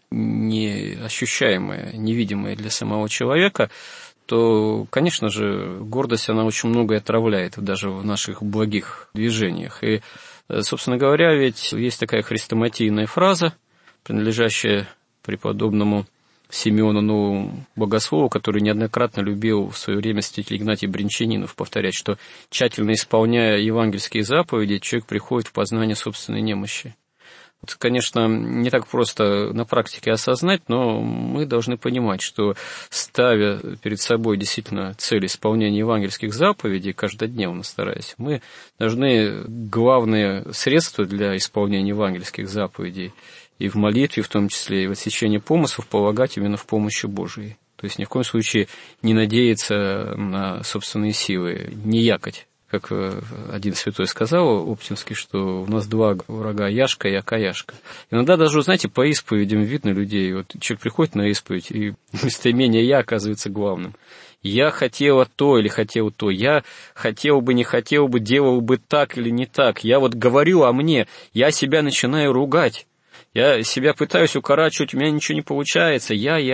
D: неощущаемая, невидимая для самого человека, то, конечно же, гордость, она очень многое отравляет даже в наших благих движениях. И, собственно говоря, ведь есть такая хрестоматийная фраза, принадлежащая преподобному Симеону Новому Богослову, который неоднократно любил в свое время святитель Игнатий Брянчанинов повторять, что, тщательно исполняя евангельские заповеди, человек приходит в познание собственной немощи. Это, конечно, не так просто на практике осознать, но мы должны понимать, что, ставя перед собой действительно цель исполнения евангельских заповедей, каждодневно стараясь, мы должны главные средства для исполнения евангельских заповедей и в молитве, в том числе, и в отсечении помыслов, полагать именно в помощи Божией. То есть ни в коем случае не надеяться на собственные силы, не якать. Как один святой сказал, Оптинский, что у нас два врага, Яшка и Акаяшка. Иногда даже, знаете, по исповедям видно людей. Вот человек приходит на исповедь, и местоимение «я» оказывается главным. Я хотела то или хотел то, я хотел бы, не хотел бы, делал бы так или не так. Я вот говорю о мне, я себя начинаю ругать. Я себя пытаюсь укорачивать, у меня ничего не получается.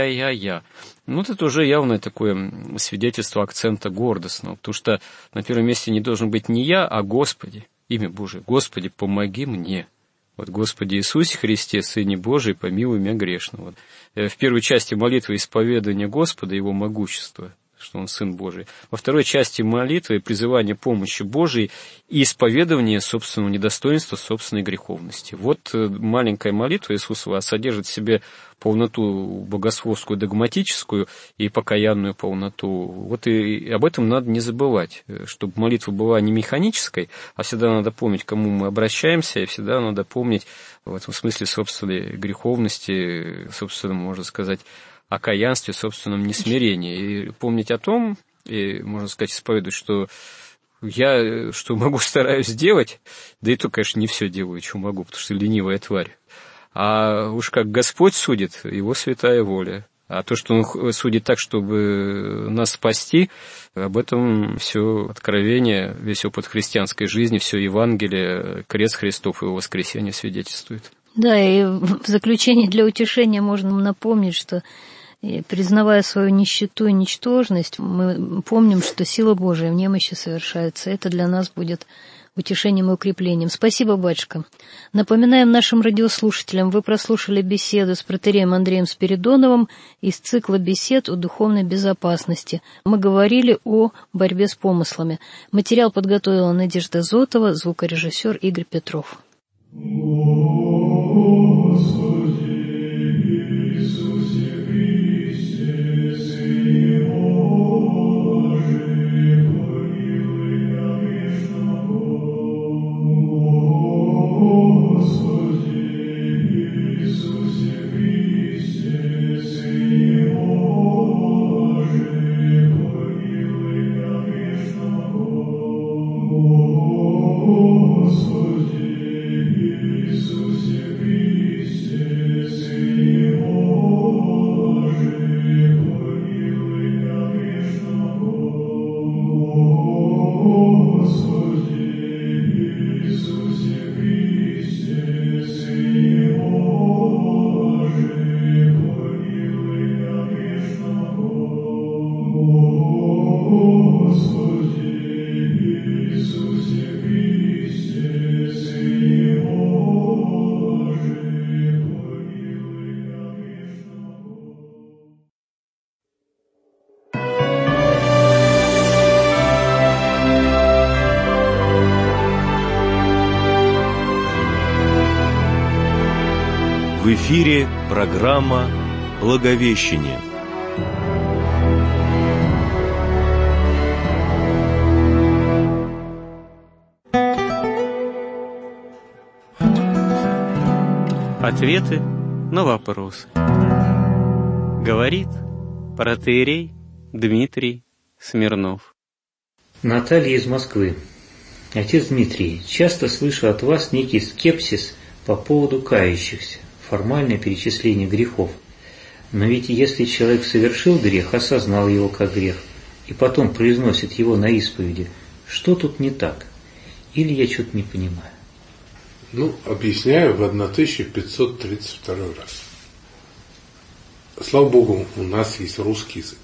D: Я. Ну, это уже явное такое свидетельство акцента гордостного, потому что на первом месте не должен быть не я, а Господи, имя Божие. Господи, помоги мне. Вот, Господи Иисусе Христе, Сыне Божий, помилуй меня грешного. В первой части молитвы исповедания Господа, Его могущества, что Он Сын Божий. Во второй части молитвы призывание помощи Божией и исповедование собственного недостоинства, собственной греховности. Вот маленькая молитва Иисусова содержит в себе полноту богословскую, догматическую и покаянную полноту. Вот и об этом надо не забывать, чтобы молитва была не механической, а всегда надо помнить, к кому мы обращаемся, и всегда надо помнить в этом смысле собственной греховности, собственно, можно сказать, о каянстве, собственном несмирении. И помнить о том, и, можно сказать, исповедовать, что я, что могу, стараюсь делать, да и то, конечно, не все делаю, что могу, потому что ленивая тварь. А уж как Господь судит, Его святая воля. А то, что Он судит так, чтобы нас спасти, об этом все откровение, весь опыт христианской жизни, все Евангелие, крест Христов и Его воскресение свидетельствует.
H: Да, и в заключение для утешения можно напомнить, что, признавая свою нищету и ничтожность, мы помним, что сила Божия в немощи совершается. Это для нас будет утешением и укреплением. Спасибо, батюшка. Напоминаем нашим радиослушателям, вы прослушали беседу с протоиереем Андреем Спиридоновым из цикла бесед о духовной безопасности. Мы говорили о борьбе с помыслами. Материал подготовила Надежда Зотова, звукорежиссер Игорь Петров.
G: В эфире программа «Благовещение».
D: Ответы на вопросы. Говорит протоиерей Дмитрий Смирнов.
I: Наталья из Москвы. Отец Дмитрий, часто слышу от вас некий скепсис по поводу кающихся, формальное перечисление грехов. Но ведь если человек совершил грех, осознал его как грех, и потом произносит его на исповеди, что тут не так? Или я что-то не понимаю?
J: Объясняю в 1532 раз. Слава Богу, у нас есть русский язык,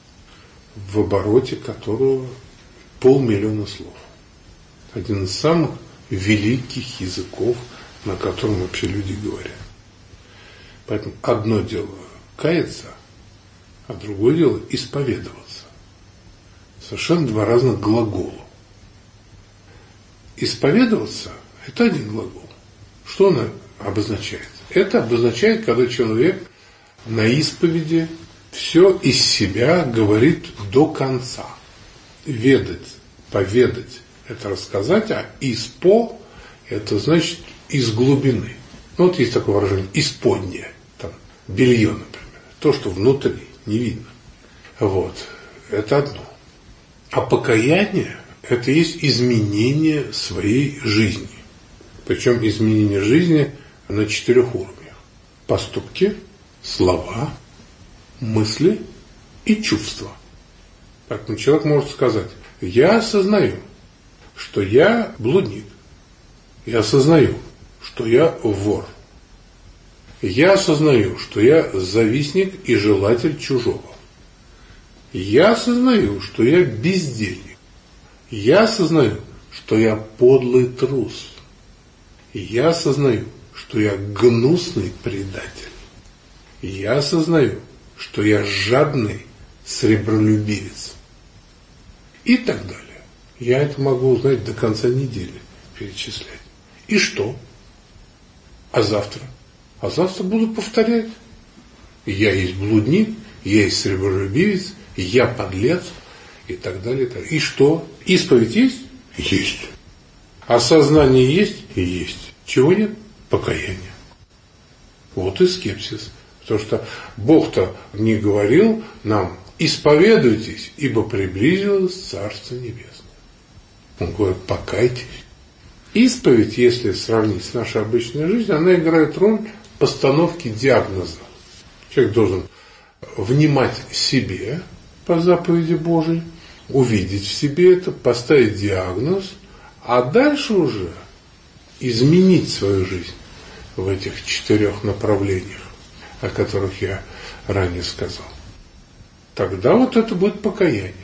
J: в обороте которого 500 000 слов. Один из самых великих языков, на котором вообще люди говорят. Поэтому одно дело каяться, а другое дело исповедоваться. Совершенно два разных глагола. Исповедоваться – это один глагол. Что он обозначает? Это обозначает, когда человек на исповеди все из себя говорит до конца. Ведать, поведать – это рассказать, а испо – это значит из глубины. Есть такое выражение – исподнее, белье, например, то, что внутри, не видно. Это одно. А покаяние – это есть изменение своей жизни. Причем изменение жизни на 4 уровнях. Поступки, слова, мысли и чувства. Поэтому человек может сказать: я осознаю, что я блудник. Я осознаю, что я вор. Я осознаю, что я завистник и желатель чужого. Я осознаю, что я бездельник. Я осознаю, что я подлый трус. Я осознаю, что я гнусный предатель. Я осознаю, что я жадный сребролюбивец. И так далее. Я это могу узнать до конца недели, перечислять. И что? А завтра? А завтра буду повторять. Я есть блудник, я есть сребролюбивец, я подлец и так далее. И, так далее. И что? Исповедь есть? Есть. Осознание есть? Есть. Чего нет? Покаяние. Вот и скепсис. Потому что Бог-то не говорил нам: исповедуйтесь, ибо приблизилось Царство Небесное. Он говорит: покайтесь. Исповедь, если сравнить с нашей обычной жизнью, она играет роль постановки диагноза. Человек должен внимать себе по заповеди Божией, увидеть в себе это, поставить диагноз, а дальше уже изменить свою жизнь в этих 4 направлениях, о которых я ранее сказал. Тогда это будет покаяние.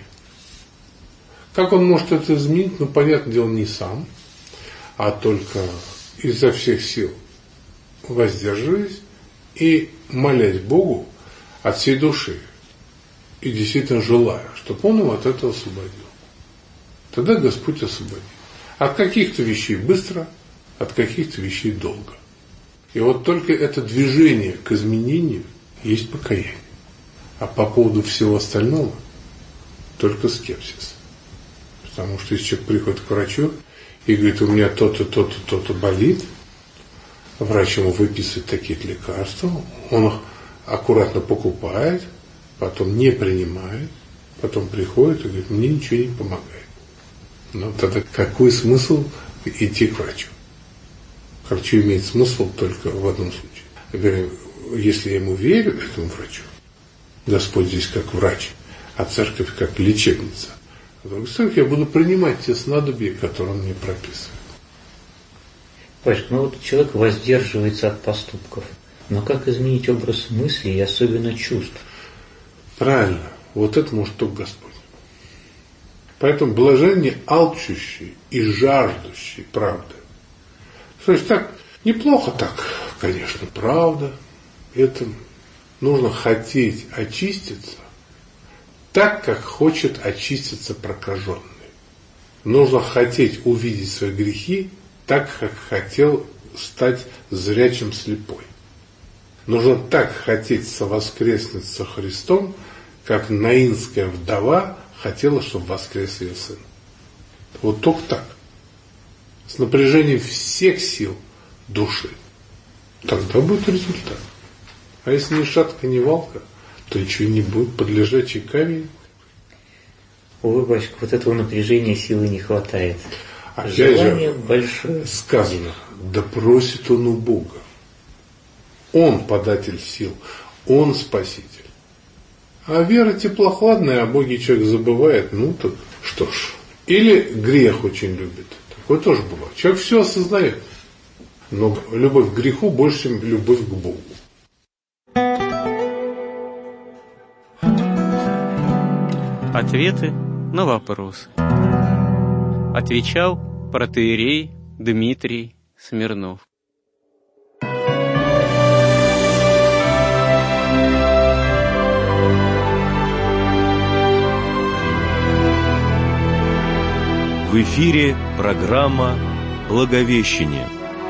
J: Как он может это изменить? Понятное дело, не сам, а только изо всех сил воздерживаясь и молясь Богу от всей души и действительно желая, чтобы Он его от этого освободил. Тогда Господь освободит. От каких-то вещей быстро, от каких-то вещей долго. И только это движение к изменению есть покаяние. А по поводу всего остального только скепсис. Потому что если человек приходит к врачу и говорит: у меня то-то, то-то, то-то болит, врач ему выписывает такие лекарства, он их аккуратно покупает, потом не принимает, потом приходит и говорит: мне ничего не помогает. Тогда какой смысл идти к врачу? К врачу имеет смысл только в одном случае. Я говорю, если я ему верю, этому врачу, Господь здесь как врач, а церковь как лечебница, в церковь я буду принимать те снадобья, которые он мне прописывает.
I: Пашка, человек воздерживается от поступков. Но как изменить образ мысли и особенно чувств?
J: Правильно. Это может только Господь. Поэтому блаженнее алчущий и жаждущий правды. То есть так, неплохо так, конечно, правда. Это нужно хотеть очиститься так, как хочет очиститься прокаженный. Нужно хотеть увидеть свои грехи так, как хотел стать зрячим слепой. Нужно так хотеть совоскреснуть со Христом, как наинская вдова хотела, чтобы воскрес ее сын. Только так. С напряжением всех сил души. Тогда будет результат. А если ни шатка, ни валка, то ничего не будет, под лежачий камень.
I: Увы, батюшка, этого напряжения силы не хватает.
J: Желание
I: большое.
J: Сказано: да просит он у Бога. Он податель сил, он спаситель. А вера теплохладная, о Боге человек забывает, так что ж. Или грех очень любит. Такое тоже бывает. Человек все осознает. Но любовь к греху больше, чем любовь к Богу.
D: Ответы на вопросы. Отвечал протоиерей Дмитрий Смирнов.
G: В эфире программа «Благовещение».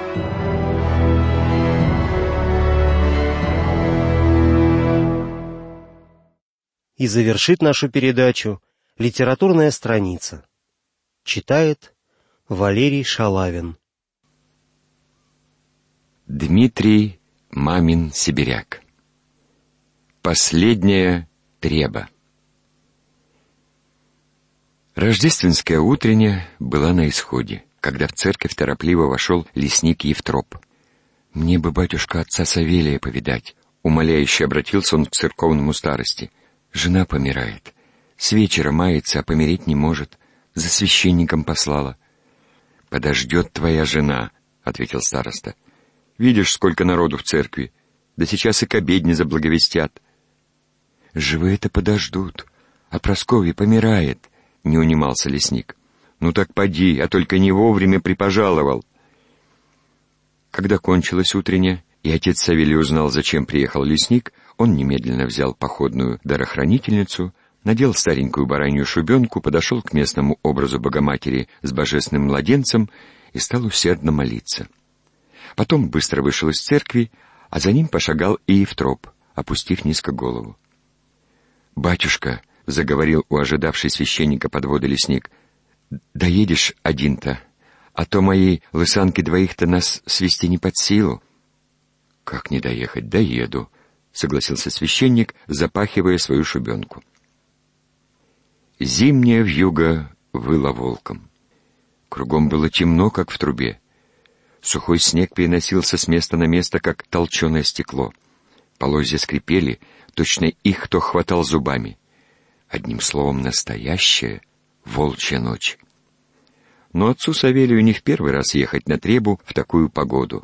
C: И завершит нашу передачу литературная страница. Читает Валерий Шалавин.
B: Дмитрий Мамин Сибиряк. Последняя треба. Рождественская утренняя была на исходе, когда в церковь торопливо вошел лесник Евтроп. «Мне бы, батюшка, отца Савелия повидать», — умоляюще обратился он к церковному старости. «Жена помирает. С вечера мается, а помереть не может. За священником послала». «Подождет твоя жена», — ответил староста. «Видишь, сколько народу в церкви. Да сейчас и к обедне заблаговестят». «Живые-то подождут, а Прасковья помирает», — не унимался лесник. «Ну так поди, а только не вовремя припожаловал». Когда кончилась утренняя, и отец Савелий узнал, зачем приехал лесник, он немедленно взял походную дарохранительницу, надел старенькую баранью шубенку, подошел к местному образу Богоматери с божественным младенцем и стал усердно молиться. Потом быстро вышел из церкви, а за ним пошагал и Евтроп, опустив низко голову. «Батюшка», — заговорил у ожидавшей священника подвода лесник, — «доедешь один-то, а то моей лысанке двоих-то нас свести не под силу». «Как не доехать? Доеду», — согласился священник, запахивая свою шубенку. Зимняя вьюга выла волком. Кругом было темно, как в трубе. Сухой снег переносился с места на место, как толченое стекло. Полозья скрипели, точно их кто хватал зубами. Одним словом, настоящая волчья ночь. Но отцу Савелию не в первый раз ехать на Требу в такую погоду.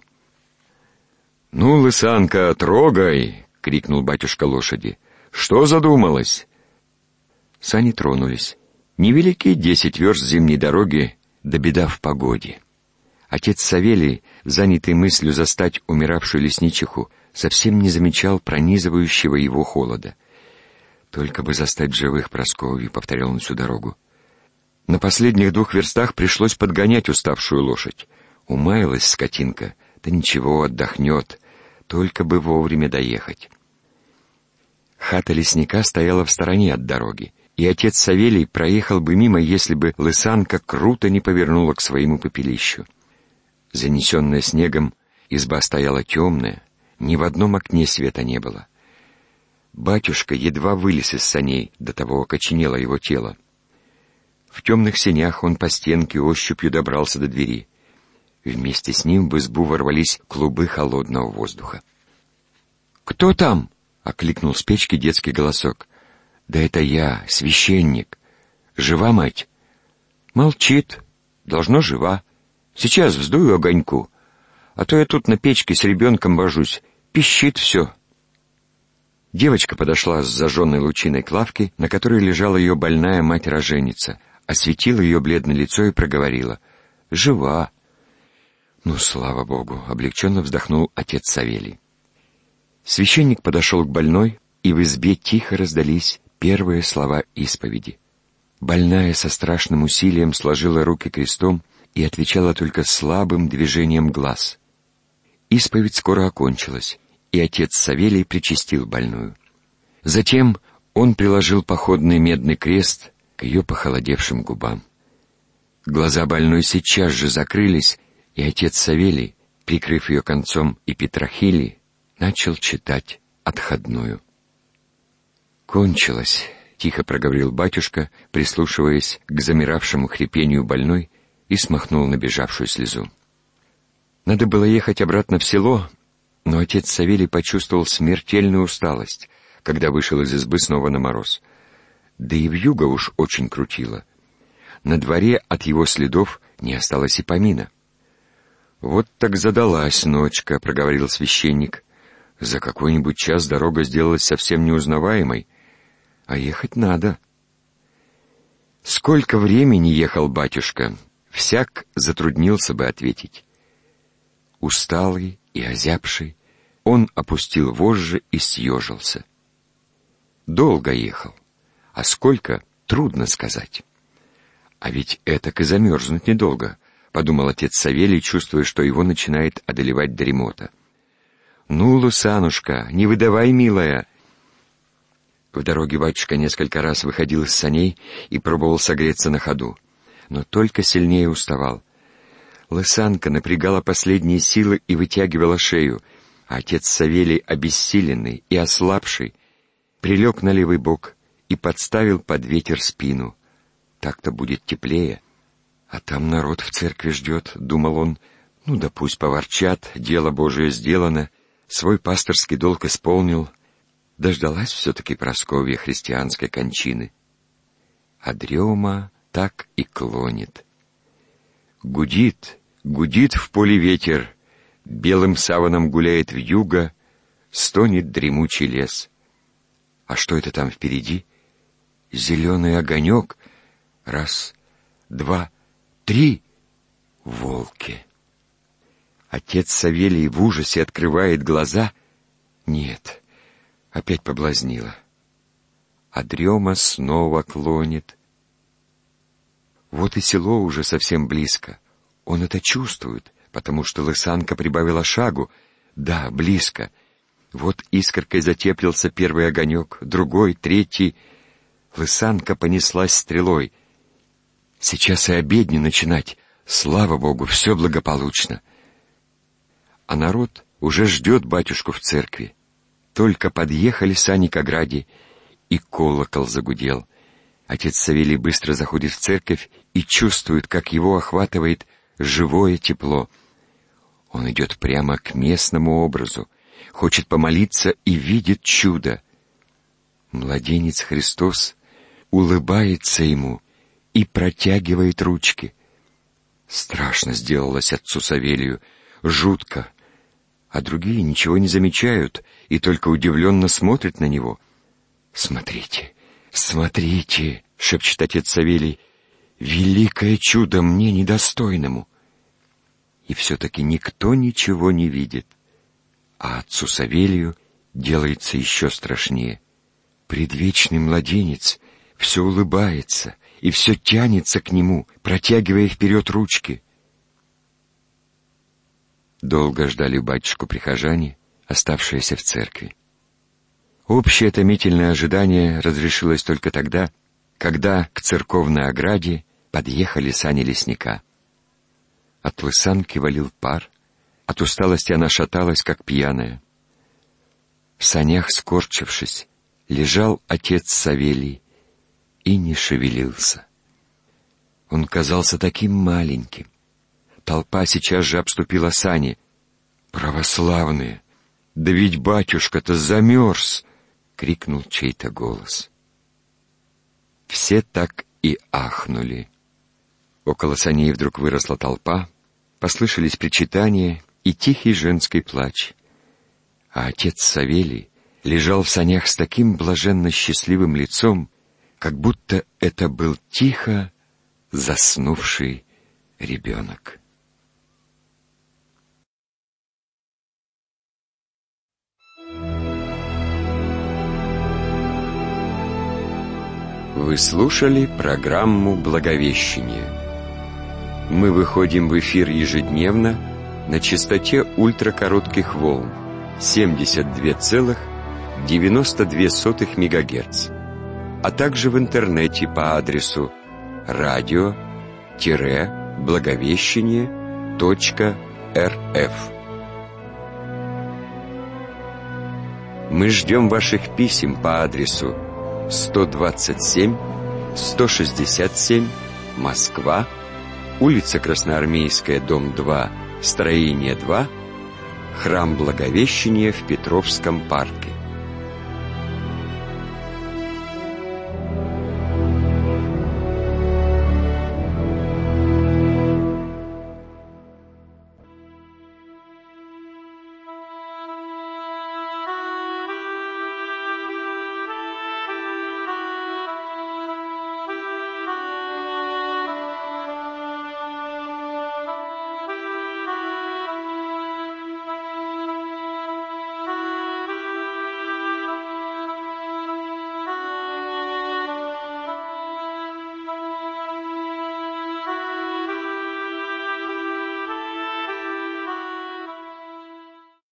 B: «Ну, лысанка, трогай!» — крикнул батюшка лошади. «Что задумалась?» Сани тронулись. Невелики 10 верст зимней дороги, да беда в погоде. Отец Савелий, занятый мыслью застать умиравшую лесничиху, совсем не замечал пронизывающего его холода. «Только бы застать живых Прасковью», — повторял он всю дорогу. На последних 2 верстах пришлось подгонять уставшую лошадь. Умаялась скотинка, да ничего, отдохнет, только бы вовремя доехать. Хата лесника стояла в стороне от дороги, и отец Савелий проехал бы мимо, если бы лысанка круто не повернула к своему попелищу. Занесенная снегом, изба стояла темная, ни в одном окне света не было. Батюшка едва вылез из саней, до того окоченело его тело. В темных сенях он по стенке ощупью добрался до двери. Вместе с ним в избу ворвались клубы холодного воздуха. «Кто там?» — окликнул с печки детский голосок. «Да это я, священник. Жива мать?» «Молчит. Должно жива. Сейчас вздую огоньку. А то я тут на печке с ребенком вожусь. Пищит все». Девочка подошла с зажженной лучиной к лавке, на которой лежала ее больная мать-роженица, осветила ее бледное лицо и проговорила: «Жива». «Ну, слава Богу!» — облегченно вздохнул отец Савелий. Священник подошел к больной, и в избе тихо раздались первые слова исповеди. Больная со страшным усилием сложила руки крестом и отвечала только слабым движением глаз. Исповедь скоро окончилась, и отец Савелий причастил больную. Затем он приложил походный медный крест к ее похолодевшим губам. Глаза больной сейчас же закрылись, и отец Савелий, прикрыв ее концом эпитрахили, начал читать отходную. «Кончилось», — тихо проговорил батюшка, прислушиваясь к замиравшему хрипению больной, и смахнул набежавшую слезу. Надо было ехать обратно в село, но отец Савелий почувствовал смертельную усталость, когда вышел из избы снова на мороз. Да и вьюга уж очень крутила. На дворе от его следов не осталось и помина. «Вот так задалась ночка», — проговорил священник. «За какой-нибудь час дорога сделалась совсем неузнаваемой, а ехать надо». Сколько времени ехал батюшка, всяк затруднился бы ответить. Усталый и озябший, он опустил вожжи и съежился. Долго ехал, а сколько — трудно сказать. «А ведь этак и замерзнуть недолго», — подумал отец Савелий, чувствуя, что его начинает одолевать дремота. «Ну, Лусанушка, не выдавай, милая!» В дороге батюшка несколько раз выходил из саней и пробовал согреться на ходу, но только сильнее уставал. Лысанка напрягала последние силы и вытягивала шею, а отец Савелий, обессиленный и ослабший, прилег на левый бок и подставил под ветер спину. Так-то будет теплее. А там народ в церкви ждет, думал он. Ну да пусть поворчат, дело Божие сделано, свой пасторский долг исполнил. Дождалась все-таки Прасковья христианской кончины. А дрема так и клонит. Гудит, гудит в поле ветер, белым саваном гуляет вьюга, стонет дремучий лес. А что это там впереди? Зеленый огонек. Раз, два, три. Волки. Отец Савелий в ужасе открывает глаза. Нет, опять поблазнила. А дрема снова клонит. Вот и село уже совсем близко. Он это чувствует, потому что Лысанка прибавила шагу. Да, близко. Вот искоркой затеплился первый огонек, другой, третий. Лысанка понеслась стрелой. Сейчас и обедню начинать. Слава Богу, все благополучно. А народ уже ждет батюшку в церкви. Только подъехали сани к ограде, и колокол загудел. Отец Савелий быстро заходит в церковь и чувствует, как его охватывает живое тепло. Он идет прямо к местному образу, хочет помолиться и видит чудо. Младенец Христос улыбается ему и протягивает ручки. Страшно сделалось отцу Савелию, жутко, а другие ничего не замечают и только удивленно смотрят на него. «Смотрите, смотрите!» — шепчет отец Савелий. «Великое чудо мне недостойному!» И все-таки никто ничего не видит, а отцу Савелию делается еще страшнее. Предвечный младенец все улыбается и все тянется к нему, протягивая вперед ручки. Долго ждали батюшку прихожане, оставшиеся в церкви. Общее томительное ожидание разрешилось только тогда, когда к церковной ограде подъехали сани лесника. От Лысанки валил пар, от усталости она шаталась, как пьяная. В санях, скорчившись, лежал отец Савелий и не шевелился. Он казался таким маленьким. Толпа сейчас же обступила сани. «Православные! Да ведь батюшка-то замерз!» — крикнул чей-то голос. Все так и ахнули. Около саней вдруг выросла толпа, послышались причитания и тихий женский плач. А отец Савелий лежал в санях с таким блаженно счастливым лицом, как будто это был тихо заснувший ребенок. Вы слушали программу «Благовещение». Мы выходим в эфир ежедневно на частоте ультракоротких волн 72,92 МГц, а также в интернете по адресу radio-благовещение.рф. Мы ждем ваших писем по адресу 127, 167, Москва, улица Красноармейская, дом 2, строение 2, храм Благовещения в Петровском парке.